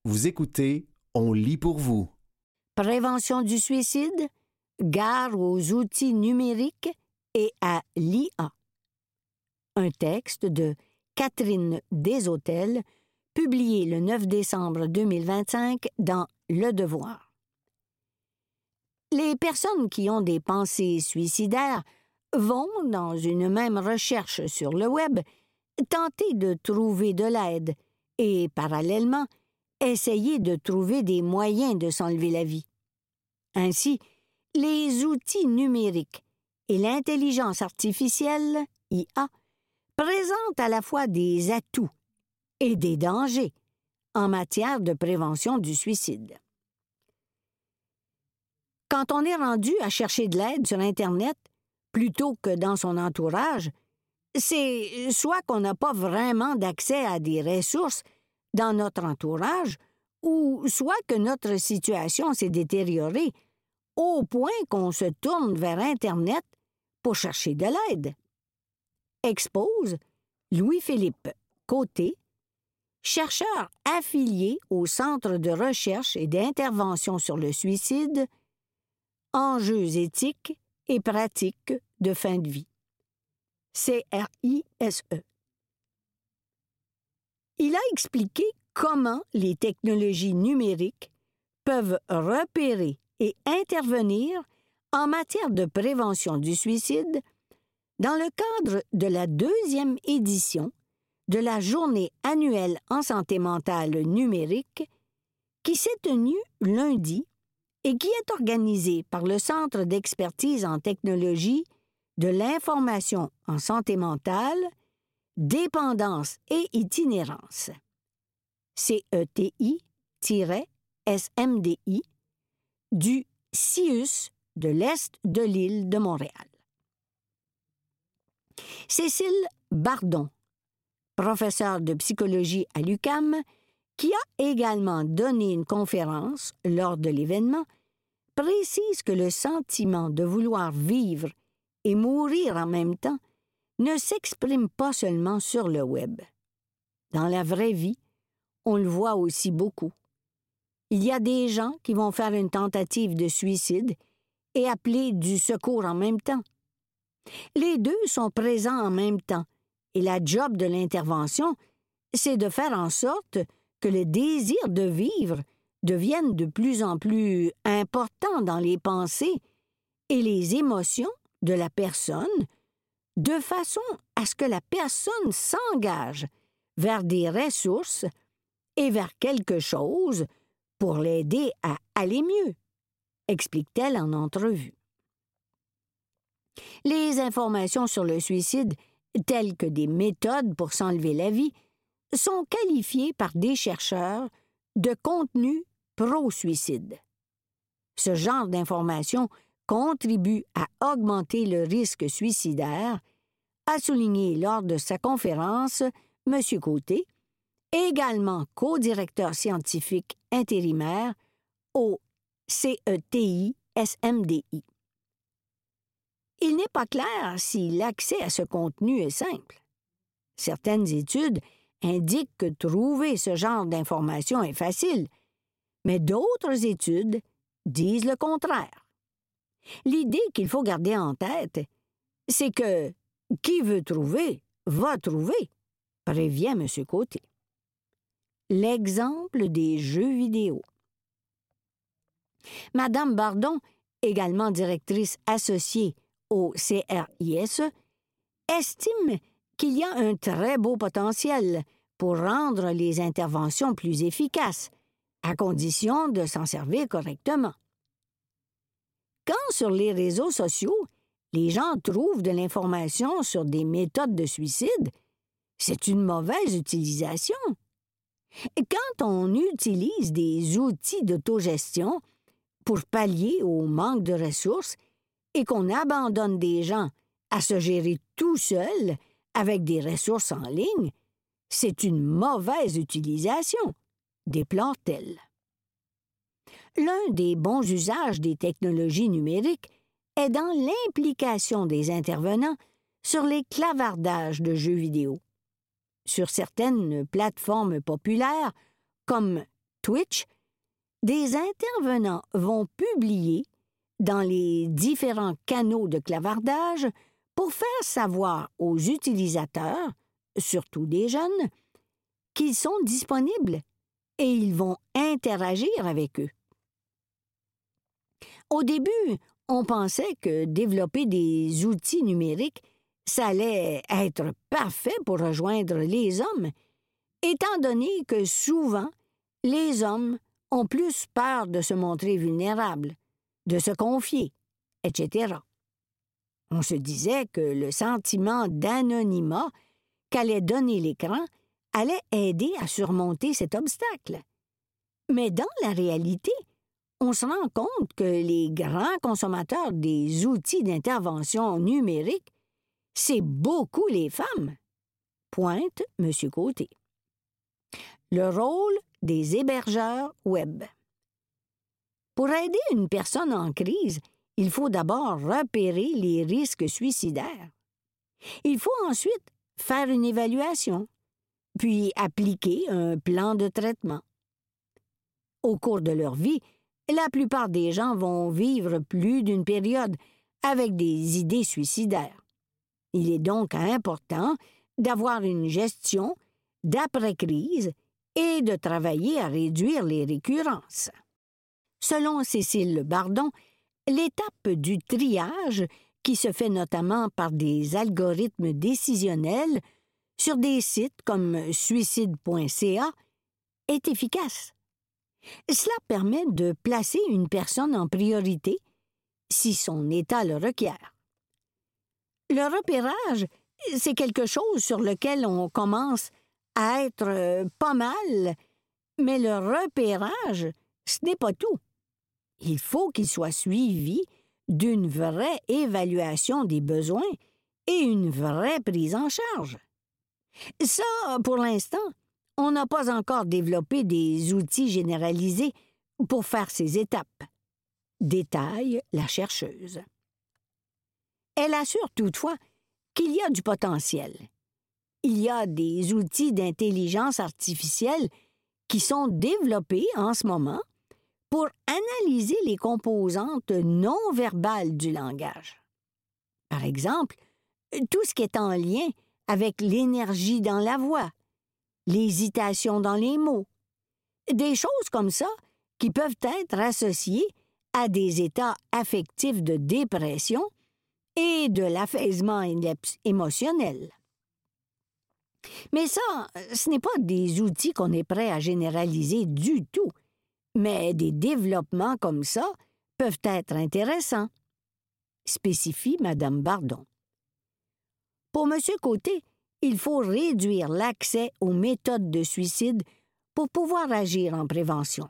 Vous écoutez, on lit pour vous. Prévention du suicide, gare aux outils numériques et à l'IA. Un texte de Catherine Deshôtels, publié le 9 décembre 2025 dans Le Devoir. Les personnes qui ont des pensées suicidaires vont, dans une même recherche sur le web, tenter de trouver de l'aide et, parallèlement, essayer de trouver des moyens de s'enlever la vie. Ainsi, les outils numériques et l'intelligence artificielle, IA, présentent à la fois des atouts et des dangers en matière de prévention du suicide. Quand on est rendu à chercher de l'aide sur Internet plutôt que dans son entourage, c'est soit qu'on n'a pas vraiment d'accès à des ressources dans notre entourage, ou soit que notre situation s'est détériorée au point qu'on se tourne vers Internet pour chercher de l'aide. Expose Louis-Philippe Côté, chercheur affilié au Centre de recherche et d'intervention sur le suicide, enjeux éthiques et pratiques de fin de vie. CRISE. Il a expliqué comment les technologies numériques peuvent repérer et intervenir en matière de prévention du suicide dans le cadre de la 2e édition de la Journée annuelle en santé mentale numérique qui s'est tenue lundi et qui est organisée par le Centre d'expertise en technologie de l'information en santé mentale, dépendance et itinérance. CETI-SMDI du CIUS de l'Est de l'île de Montréal. Cécile Bardon, professeure de psychologie à l'UQAM, qui a également donné une conférence lors de l'événement, précise que le sentiment de vouloir vivre et mourir en même temps ne s'exprime pas seulement sur le web. Dans la vraie vie, on le voit aussi beaucoup. Il y a des gens qui vont faire une tentative de suicide et appeler du secours en même temps. Les deux sont présents en même temps, et la job de l'intervention, c'est de faire en sorte que le désir de vivre devienne de plus en plus important dans les pensées et les émotions de la personne, de façon à ce que la personne s'engage vers des ressources et vers quelque chose pour l'aider à aller mieux, explique-t-elle en entrevue. Les informations sur le suicide, telles que des méthodes pour s'enlever la vie, sont qualifiées par des chercheurs de contenu pro-suicide. Ce genre d'informations contribue à augmenter le risque suicidaire, a souligné lors de sa conférence M. Côté, également co-directeur scientifique intérimaire au CETI-SMDI. Il n'est pas clair si l'accès à ce contenu est simple. Certaines études indiquent que trouver ce genre d'informations est facile, mais d'autres études disent le contraire. L'idée qu'il faut garder en tête, c'est que qui veut trouver, va trouver, prévient M. Côté. L'exemple des jeux vidéo. Madame Bardon, également directrice associée au CRISE, estime qu'il y a un très beau potentiel pour rendre les interventions plus efficaces, à condition de s'en servir correctement. Quand sur les réseaux sociaux, les gens trouvent de l'information sur des méthodes de suicide, c'est une mauvaise utilisation. Quand on utilise des outils d'autogestion pour pallier au manque de ressources et qu'on abandonne des gens à se gérer tout seuls avec des ressources en ligne, c'est une mauvaise utilisation, déplore-t-elle. L'un des bons usages des technologies numériques est dans l'implication des intervenants sur les clavardages de jeux vidéo. Sur certaines plateformes populaires, comme Twitch, des intervenants vont publier dans les différents canaux de clavardage pour faire savoir aux utilisateurs, surtout des jeunes, qu'ils sont disponibles et ils vont interagir avec eux. Au début, on pensait que développer des outils numériques, ça allait être parfait pour rejoindre les hommes, étant donné que souvent, les hommes ont plus peur de se montrer vulnérables, de se confier, etc. On se disait que le sentiment d'anonymat qu'allait donner l'écran allait aider à surmonter cet obstacle. Mais dans la réalité, on se rend compte que les grands consommateurs des outils d'intervention numérique, c'est beaucoup les femmes. Pointe M. Côté. Le rôle des hébergeurs web. Pour aider une personne en crise, il faut d'abord repérer les risques suicidaires. Il faut ensuite faire une évaluation, puis appliquer un plan de traitement. Au cours de leur vie, la plupart des gens vont vivre plus d'une période avec des idées suicidaires. Il est donc important d'avoir une gestion d'après-crise et de travailler à réduire les récurrences. Selon Cécile Bardon, l'étape du triage, qui se fait notamment par des algorithmes décisionnels sur des sites comme suicide.ca, est efficace. Cela permet de placer une personne en priorité si son état le requiert. Le repérage, c'est quelque chose sur lequel on commence à être pas mal, mais le repérage, ce n'est pas tout. Il faut qu'il soit suivi d'une vraie évaluation des besoins et une vraie prise en charge. Ça, pour l'instant, on n'a pas encore développé des outils généralisés pour faire ces étapes, détaille la chercheuse. Elle assure toutefois qu'il y a du potentiel. Il y a des outils d'intelligence artificielle qui sont développés en ce moment pour analyser les composantes non verbales du langage. Par exemple, tout ce qui est en lien avec l'énergie dans la voix, l'hésitation dans les mots, des choses comme ça qui peuvent être associées à des états affectifs de dépression et de l'affaissement émotionnel. Mais ça, ce n'est pas des outils qu'on est prêt à généraliser du tout, mais des développements comme ça peuvent être intéressants, spécifie Mme Bardon. Pour M. Côté, il faut réduire l'accès aux méthodes de suicide pour pouvoir agir en prévention.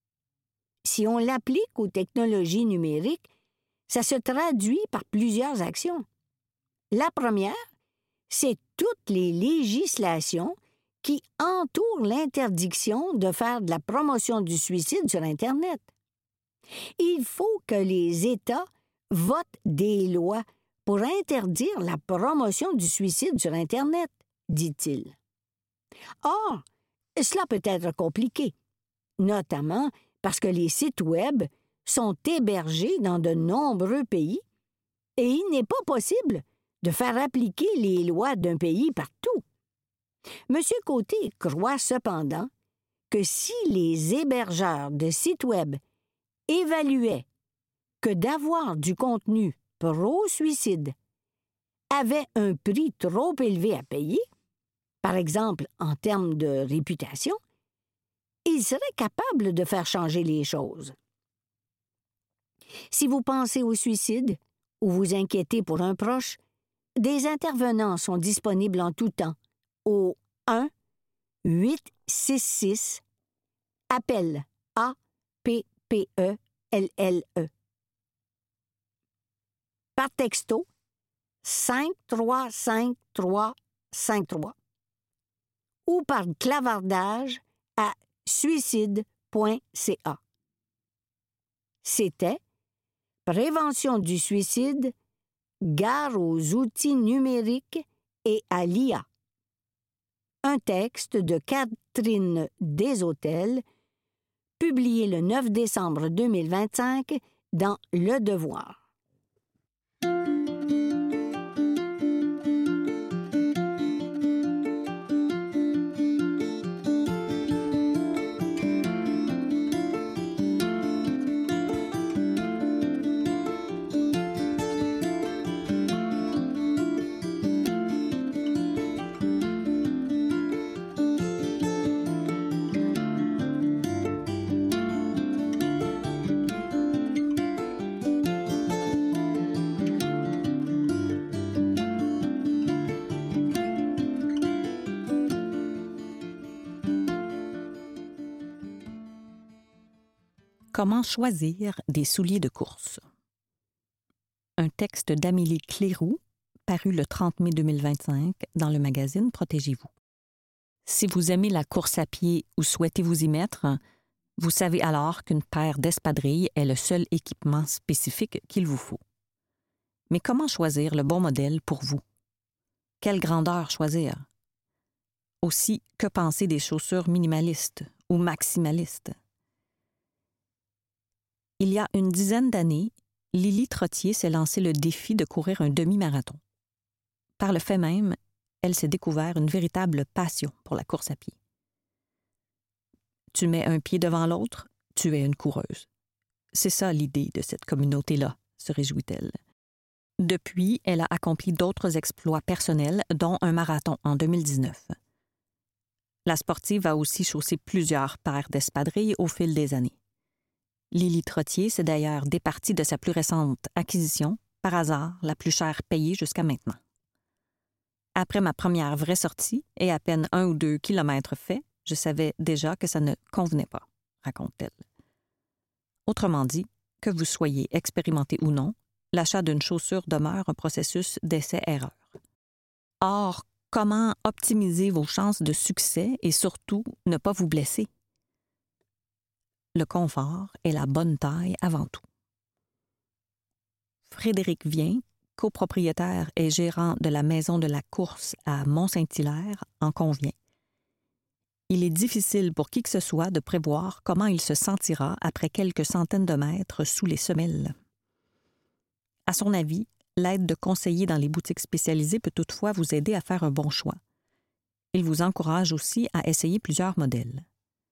Si on l'applique aux technologies numériques, ça se traduit par plusieurs actions. La première, c'est toutes les législations qui entourent l'interdiction de faire de la promotion du suicide sur Internet. Il faut que les États votent des lois pour interdire la promotion du suicide sur Internet, dit-il. Or, cela peut être compliqué, notamment parce que les sites Web sont hébergés dans de nombreux pays et il n'est pas possible de faire appliquer les lois d'un pays partout. M. Côté croit cependant que si les hébergeurs de sites Web évaluaient que d'avoir du contenu pro-suicide avait un prix trop élevé à payer, par exemple en termes de réputation, ils seraient capables de faire changer les choses. Si vous pensez au suicide ou vous inquiétez pour un proche, des intervenants sont disponibles en tout temps au 1-866 appel APPELLE. Par texto 535-353 ou par clavardage à suicide.ca. C'était Prévention du suicide, gare aux outils numériques et à l'IA. Un texte de Catherine Deshôtels, publié le 9 décembre 2025 dans Le Devoir. Comment choisir des souliers de course? Un texte d'Amélie Cléroux, paru le 30 mai 2025 dans le magazine Protégez-vous. Si vous aimez la course à pied ou souhaitez vous y mettre, vous savez alors qu'une paire d'espadrilles est le seul équipement spécifique qu'il vous faut. Mais comment choisir le bon modèle pour vous? Quelle grandeur choisir? Aussi, que penser des chaussures minimalistes ou maximalistes? Il y a une dizaine d'années, Lily Trottier s'est lancé le défi de courir un demi-marathon. Par le fait même, elle s'est découvert une véritable passion pour la course à pied. Tu mets un pied devant l'autre, tu es une coureuse. C'est ça l'idée de cette communauté-là, se réjouit-elle. Depuis, elle a accompli d'autres exploits personnels, dont un marathon en 2019. La sportive a aussi chaussé plusieurs paires d'espadrilles au fil des années. Lily Trottier s'est d'ailleurs départie de sa plus récente acquisition, par hasard la plus chère payée jusqu'à maintenant. Après ma première vraie sortie, et à peine 1 ou 2 kilomètres faits, je savais déjà que ça ne convenait pas, raconte-t-elle. Autrement dit, que vous soyez expérimenté ou non, l'achat d'une chaussure demeure un processus d'essai-erreur. Or, comment optimiser vos chances de succès et surtout ne pas vous blesser? Le confort est la bonne taille avant tout. Frédéric Vien, copropriétaire et gérant de la Maison de la Course à Mont-Saint-Hilaire, en convient. Il est difficile pour qui que ce soit de prévoir comment il se sentira après quelques centaines de mètres sous les semelles. À son avis, l'aide de conseillers dans les boutiques spécialisées peut toutefois vous aider à faire un bon choix. Il vous encourage aussi à essayer plusieurs modèles.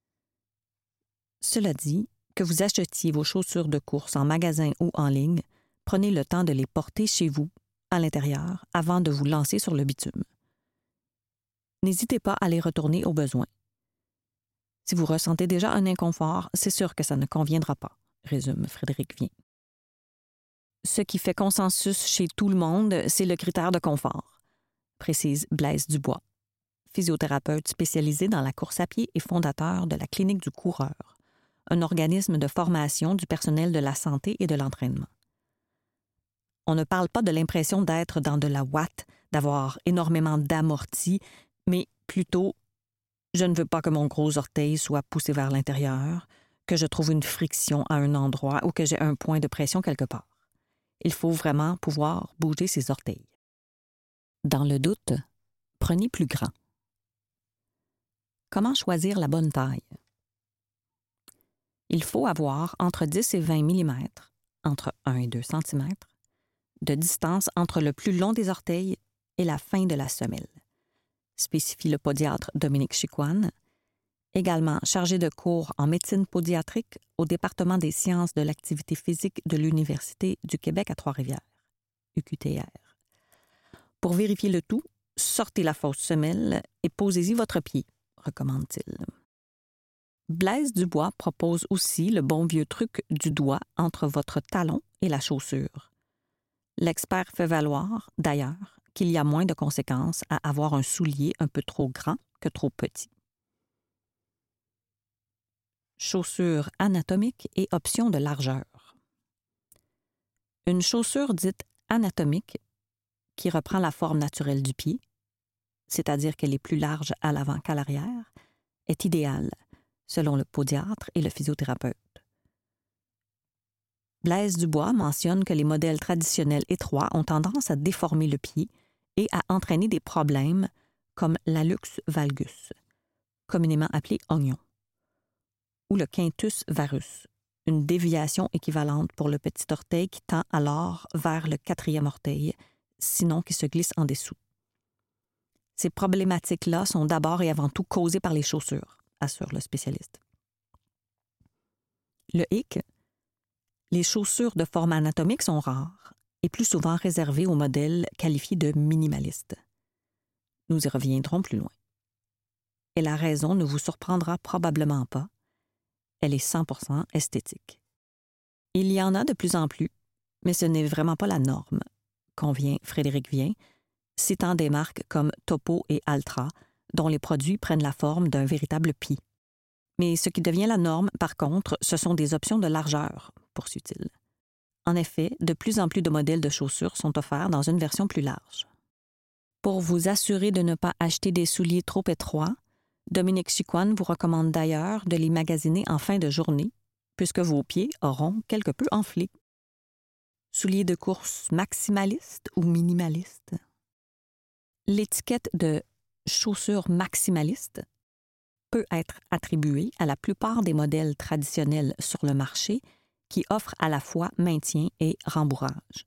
Cela dit, que vous achetiez vos chaussures de course en magasin ou en ligne, prenez le temps de les porter chez vous, à l'intérieur, avant de vous lancer sur le bitume. N'hésitez pas à les retourner au besoin. Si vous ressentez déjà un inconfort, c'est sûr que ça ne conviendra pas, résume Frédéric Vien. Ce qui fait consensus chez tout le monde, c'est le critère de confort, précise Blaise Dubois, physiothérapeute spécialisé dans la course à pied et fondateur de la Clinique du coureur, un organisme de formation du personnel de la santé et de l'entraînement. On ne parle pas de l'impression d'être dans de la ouate, d'avoir énormément d'amorti, mais plutôt « je ne veux pas que mon gros orteil soit poussé vers l'intérieur, que je trouve une friction à un endroit ou que j'ai un point de pression quelque part. Il faut vraiment pouvoir bouger ses orteils. » Dans le doute, prenez plus grand. Comment choisir la bonne taille? Il faut avoir entre 10 et 20 mm, entre 1 et 2 cm, de distance entre le plus long des orteils et la fin de la semelle, spécifie le podiatre Dominique Chicoine, également chargé de cours en médecine podiatrique au département des sciences de l'activité physique de l'Université du Québec à Trois-Rivières, UQTR. Pour vérifier le tout, sortez la fausse semelle et posez-y votre pied, recommande-t-il. Blaise Dubois propose aussi le bon vieux truc du doigt entre votre talon et la chaussure. L'expert fait valoir, d'ailleurs, qu'il y a moins de conséquences à avoir un soulier un peu trop grand que trop petit. Chaussure anatomique et option de largeur. Une chaussure dite anatomique, qui reprend la forme naturelle du pied, c'est-à-dire qu'elle est plus large à l'avant qu'à l'arrière, est idéale, selon le podiatre et le physiothérapeute. Blaise Dubois mentionne que les modèles traditionnels étroits ont tendance à déformer le pied et à entraîner des problèmes comme l'hallux valgus, communément appelé oignon. ou le quintus varus, une déviation équivalente pour le petit orteil qui tend alors vers le 4e orteil, sinon qui se glisse en dessous. Ces problématiques-là sont d'abord et avant tout causées par les chaussures, assure le spécialiste. Le hic, les chaussures de forme anatomique sont rares et plus souvent réservées aux modèles qualifiés de minimalistes. Nous y reviendrons plus loin. Et la raison ne vous surprendra probablement pas. Elle est 100% esthétique. Il y en a de plus en plus, mais ce n'est vraiment pas la norme, convient Frédéric Vien, citant des marques comme Topo et Altra, dont les produits prennent la forme d'un véritable pied. Mais ce qui devient la norme, par contre, ce sont des options de largeur, poursuit-il. En effet, de plus en plus de modèles de chaussures sont offerts dans une version plus large. Pour vous assurer de ne pas acheter des souliers trop étroits, Dominique Chicoine vous recommande d'ailleurs de les magasiner en fin de journée, puisque vos pieds auront quelque peu enflé. Souliers de course maximalistes ou minimalistes? L'étiquette de chaussures maximalistes peut être attribuée à la plupart des modèles traditionnels sur le marché qui offrent à la fois maintien et rembourrage.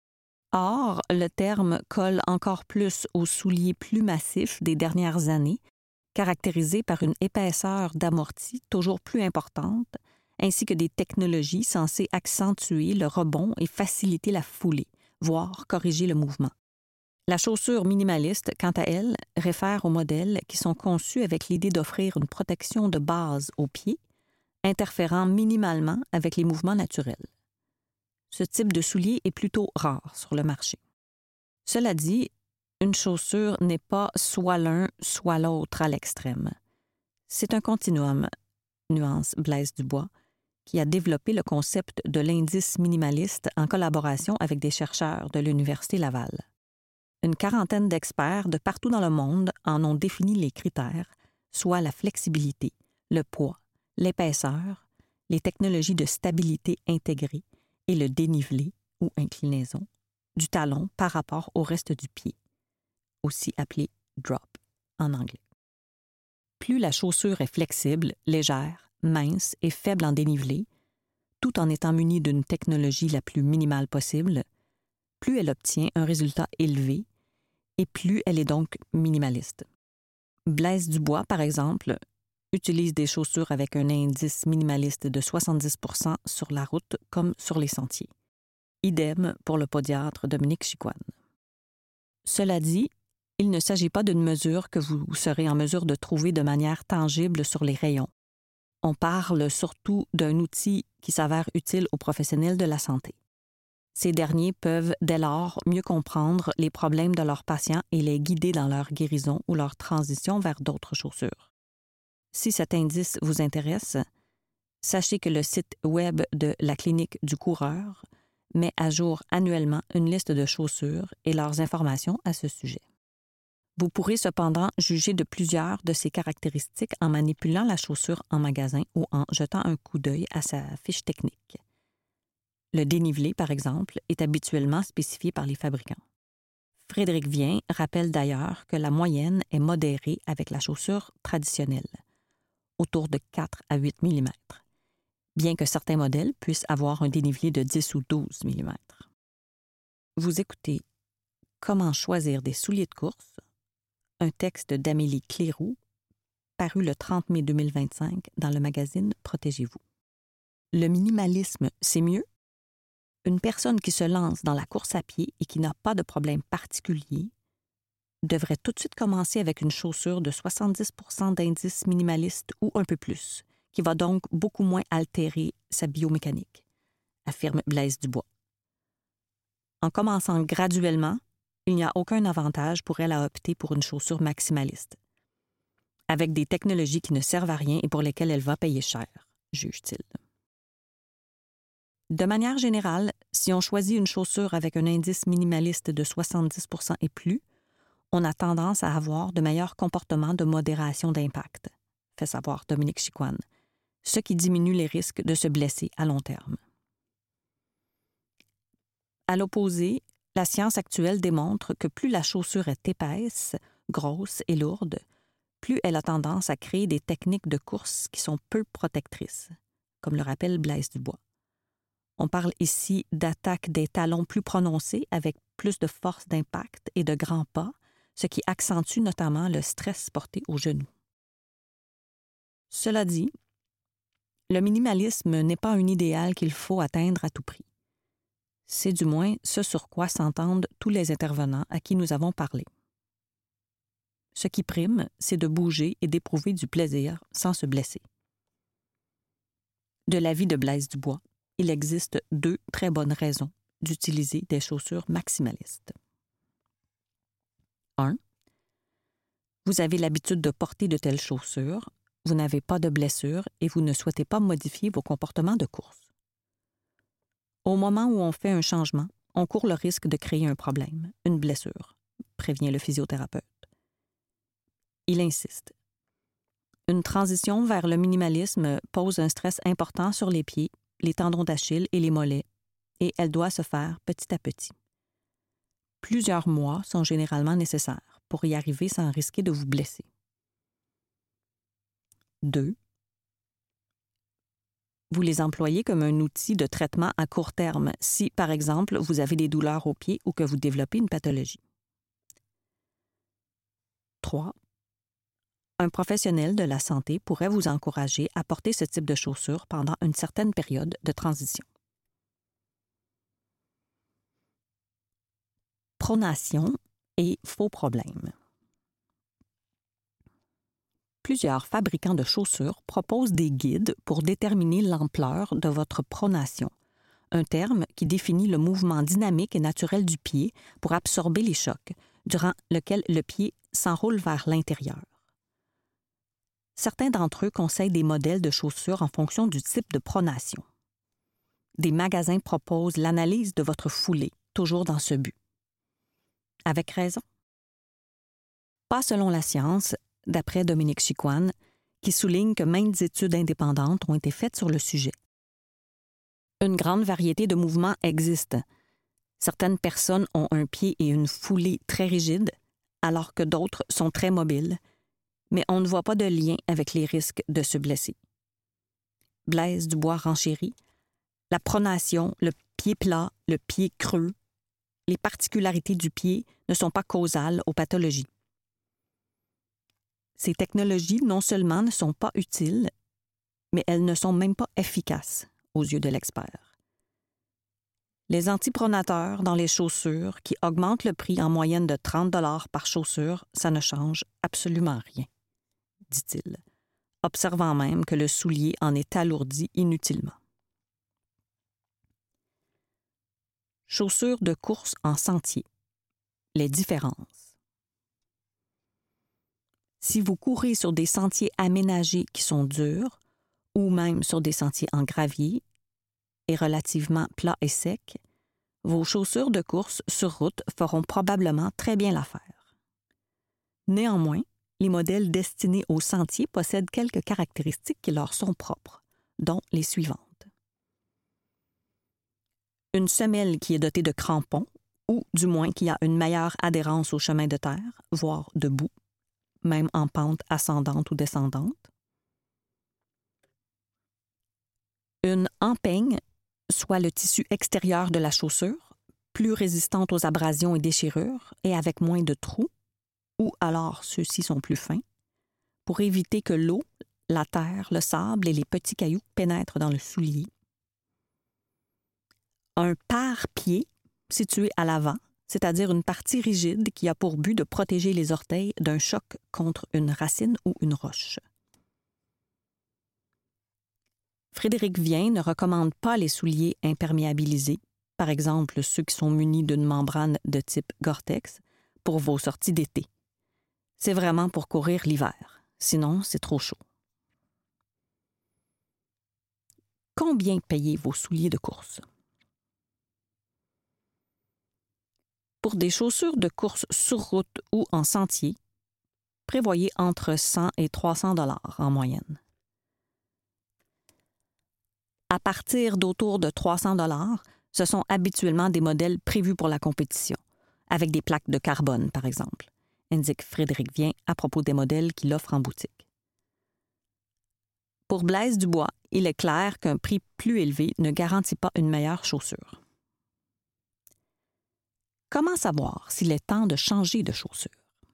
Or, le terme colle encore plus aux souliers plus massifs des dernières années, caractérisés par une épaisseur d'amorti toujours plus importante, ainsi que des technologies censées accentuer le rebond et faciliter la foulée, voire corriger le mouvement. La chaussure minimaliste, quant à elle, réfère aux modèles qui sont conçus avec l'idée d'offrir une protection de base aux pieds, interférant minimalement avec les mouvements naturels. Ce type de soulier est plutôt rare sur le marché. Cela dit, une chaussure n'est pas soit l'un, soit l'autre à l'extrême. C'est un continuum, nuance Blaise Dubois, qui a développé le concept de l'indice minimaliste en collaboration avec des chercheurs de l'Université Laval. Une quarantaine d'experts de partout dans le monde en ont défini les critères, soit la flexibilité, le poids, l'épaisseur, les technologies de stabilité intégrées et le dénivelé ou inclinaison du talon par rapport au reste du pied, aussi appelé drop en anglais. Plus la chaussure est flexible, légère, mince et faible en dénivelé, tout en étant munie d'une technologie la plus minimale possible, plus elle obtient un résultat élevé et plus elle est donc minimaliste. Blaise Dubois, par exemple, utilise des chaussures avec un indice minimaliste de 70% sur la route comme sur les sentiers. Idem pour le podiatre Dominique Chicoine. Cela dit, il ne s'agit pas d'une mesure que vous serez en mesure de trouver de manière tangible sur les rayons. On parle surtout d'un outil qui s'avère utile aux professionnels de la santé. Ces derniers peuvent, dès lors, mieux comprendre les problèmes de leurs patients et les guider dans leur guérison ou leur transition vers d'autres chaussures. Si cet indice vous intéresse, sachez que le site web de la Clinique du coureur met à jour annuellement une liste de chaussures et leurs informations à ce sujet. Vous pourrez cependant juger de plusieurs de ces caractéristiques en manipulant la chaussure en magasin ou en jetant un coup d'œil à sa fiche technique. Le dénivelé, par exemple, est habituellement spécifié par les fabricants. Frédéric Vien rappelle d'ailleurs que la moyenne est modérée avec la chaussure traditionnelle, autour de 4 à 8 mm, bien que certains modèles puissent avoir un dénivelé de 10 ou 12 mm. Vous écoutez « Comment choisir des souliers de course », un texte d'Amélie Cléroux, paru le 30 mai 2025 dans le magazine Protégez-vous. Le minimalisme, c'est mieux? Une personne qui se lance dans la course à pied et qui n'a pas de problème particulier devrait tout de suite commencer avec une chaussure de 70% d'indice minimaliste ou un peu plus, qui va donc beaucoup moins altérer sa biomécanique, affirme Blaise Dubois. En commençant graduellement, il n'y a aucun avantage pour elle à opter pour une chaussure maximaliste, avec des technologies qui ne servent à rien et pour lesquelles elle va payer cher, juge-t-il. De manière générale, si on choisit une chaussure avec un indice minimaliste de 70% et plus, on a tendance à avoir de meilleurs comportements de modération d'impact, fait savoir Dominique Chicoine, ce qui diminue les risques de se blesser à long terme. À l'opposé, la science actuelle démontre que plus la chaussure est épaisse, grosse et lourde, plus elle a tendance à créer des techniques de course qui sont peu protectrices, comme le rappelle Blaise Dubois. On parle ici d'attaque des talons plus prononcées avec plus de force d'impact et de grands pas, ce qui accentue notamment le stress porté aux genoux. Cela dit, le minimalisme n'est pas un idéal qu'il faut atteindre à tout prix. C'est du moins ce sur quoi s'entendent tous les intervenants à qui nous avons parlé. Ce qui prime, c'est de bouger et d'éprouver du plaisir sans se blesser. De l'avis de Blaise Dubois, il existe 2 très bonnes raisons d'utiliser des chaussures maximalistes. 1. Vous avez l'habitude de porter de telles chaussures, vous n'avez pas de blessure et vous ne souhaitez pas modifier vos comportements de course. Au moment où on fait un changement, on court le risque de créer un problème, une blessure, prévient le physiothérapeute. Il insiste. Une transition vers le minimalisme pose un stress important sur les pieds, les tendons d'Achille et les mollets, et elle doit se faire petit à petit. Plusieurs mois sont généralement nécessaires pour y arriver sans risquer de vous blesser. 2. Vous les employez comme un outil de traitement à court terme si, par exemple, vous avez des douleurs aux pieds ou que vous développez une pathologie. 3. Un professionnel de la santé pourrait vous encourager à porter ce type de chaussures pendant une certaine période de transition. Pronation et faux problèmes. Plusieurs fabricants de chaussures proposent des guides pour déterminer l'ampleur de votre pronation, un terme qui définit le mouvement dynamique et naturel du pied pour absorber les chocs, durant lequel le pied s'enroule vers l'intérieur. Certains d'entre eux conseillent des modèles de chaussures en fonction du type de pronation. Des magasins proposent l'analyse de votre foulée, toujours dans ce but. Avec raison? Pas selon la science, d'après Dominique Chicoine, qui souligne que maintes études indépendantes ont été faites sur le sujet. Une grande variété de mouvements existe. Certaines personnes ont un pied et une foulée très rigides, alors que d'autres sont très mobiles, mais on ne voit pas de lien avec les risques de se blesser. Blaise Dubois renchérit, la pronation, le pied plat, le pied creux, les particularités du pied ne sont pas causales aux pathologies. Ces technologies non seulement ne sont pas utiles, mais elles ne sont même pas efficaces aux yeux de l'expert. Les antipronateurs dans les chaussures qui augmentent le prix en moyenne de 30 $ par chaussure, ça ne change absolument rien, dit-il, observant même que le soulier en est alourdi inutilement. Chaussures de course en sentier. Les différences. Si vous courez sur des sentiers aménagés qui sont durs, ou même sur des sentiers en gravier et relativement plats et secs, vos chaussures de course sur route feront probablement très bien l'affaire. Néanmoins, les modèles destinés aux sentiers possèdent quelques caractéristiques qui leur sont propres, dont les suivantes. Une semelle qui est dotée de crampons, ou du moins qui a une meilleure adhérence au chemin de terre, voire debout, même en pente ascendante ou descendante. Une empeigne, soit le tissu extérieur de la chaussure, plus résistante aux abrasions et déchirures et avec moins de trous, ou alors ceux-ci sont plus fins, pour éviter que l'eau, la terre, le sable et les petits cailloux pénètrent dans le soulier. Un pare-pied situé à l'avant, c'est-à-dire une partie rigide qui a pour but de protéger les orteils d'un choc contre une racine ou une roche. Frédéric Vien ne recommande pas les souliers imperméabilisés, par exemple ceux qui sont munis d'une membrane de type Gore-Tex, pour vos sorties d'été. C'est vraiment pour courir l'hiver, sinon c'est trop chaud. Combien payez vos souliers de course? Pour des chaussures de course sur route ou en sentier, prévoyez entre 100 et 300 $ en moyenne. À partir d'autour de 300 $, ce sont habituellement des modèles prévus pour la compétition, avec des plaques de carbone, par exemple, indique Frédéric Vien à propos des modèles qu'il offre en boutique. Pour Blaise Dubois, il est clair qu'un prix plus élevé ne garantit pas une meilleure chaussure. Comment savoir s'il est temps de changer de chaussure?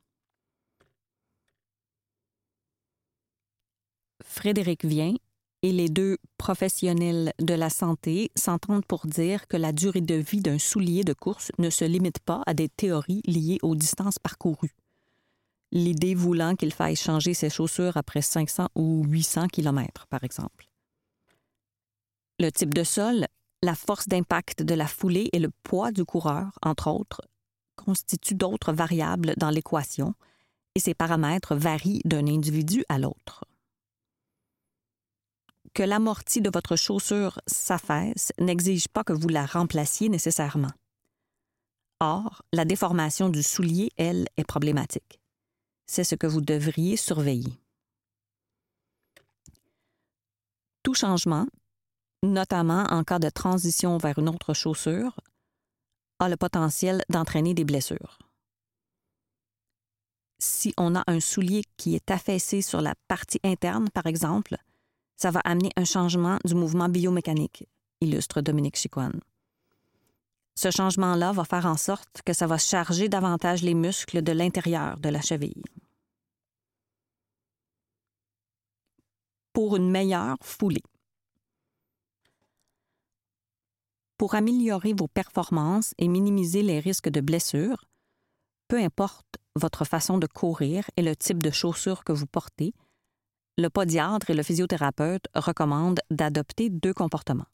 Frédéric Vien et les deux professionnels de la santé s'entendent pour dire que la durée de vie d'un soulier de course ne se limite pas à des théories liées aux distances parcourues. L'idée voulant qu'il faille changer ses chaussures après 500 ou 800 km, par exemple. Le type de sol, la force d'impact de la foulée et le poids du coureur, entre autres, constituent d'autres variables dans l'équation et ces paramètres varient d'un individu à l'autre. Que l'amorti de votre chaussure s'affaisse n'exige pas que vous la remplaciez nécessairement. Or, la déformation du soulier, elle, est problématique. C'est ce que vous devriez surveiller. Tout changement, notamment en cas de transition vers une autre chaussure, a le potentiel d'entraîner des blessures. Si on a un soulier qui est affaissé sur la partie interne, par exemple, ça va amener un changement du mouvement biomécanique, illustre Dominique Chicoine. Ce changement-là va faire en sorte que ça va charger davantage les muscles de l'intérieur de la cheville. Pour une meilleure foulée. Pour améliorer vos performances et minimiser les risques de blessures, peu importe votre façon de courir et le type de chaussures que vous portez, le podiatre et le physiothérapeute recommandent d'adopter 2 comportements.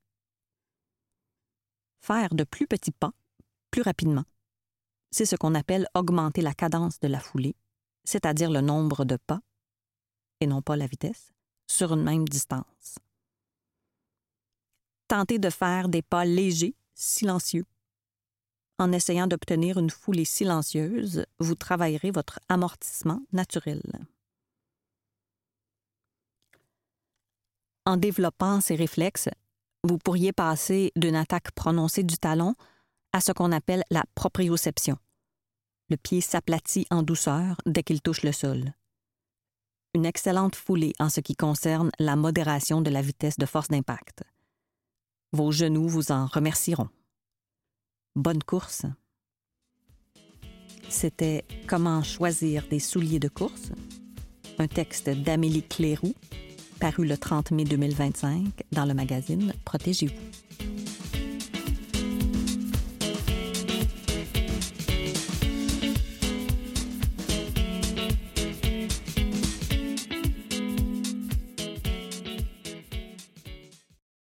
Faire de plus petits pas, plus rapidement. C'est ce qu'on appelle augmenter la cadence de la foulée, c'est-à-dire le nombre de pas, et non pas la vitesse, sur une même distance. Tentez de faire des pas légers, silencieux. En essayant d'obtenir une foulée silencieuse, vous travaillerez votre amortissement naturel. En développant ces réflexes, vous pourriez passer d'une attaque prononcée du talon à ce qu'on appelle la proprioception. Le pied s'aplatit en douceur dès qu'il touche le sol. Une excellente foulée en ce qui concerne la modération de la vitesse de force d'impact. Vos genoux vous en remercieront. Bonne course! C'était « Comment choisir des souliers de course ?» un texte d'Amélie Cléroux, paru le 30 mai 2025 dans le magazine Protégez-vous.